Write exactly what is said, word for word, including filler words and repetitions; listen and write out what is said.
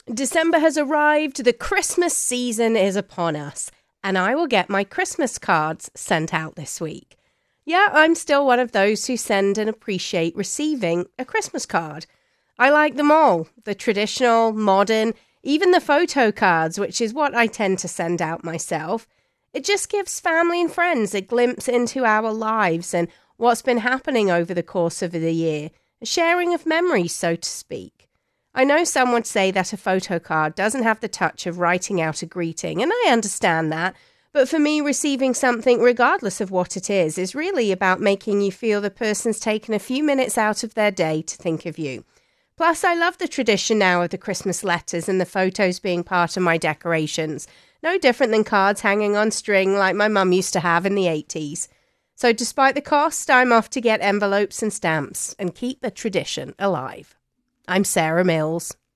December has arrived, the Christmas season is upon us, and I will get my Christmas cards sent out this week. Yeah, I'm still one of those who send and appreciate receiving a Christmas card. I like them all, the traditional, modern, even the photo cards, which is what I tend to send out myself. It just gives family and friends a glimpse into our lives and what's been happening over the course of the year, a sharing of memories, so to speak. I know some would say that a photo card doesn't have the touch of writing out a greeting, and I understand that, but for me, receiving something, regardless of what it is, is really about making you feel the person's taken a few minutes out of their day to think of you. Plus, I love the tradition now of the Christmas letters and the photos being part of my decorations. No different than cards hanging on string like my mum used to have in the eighties. So despite the cost, I'm off to get envelopes and stamps and keep the tradition alive. I'm Sarah Mills.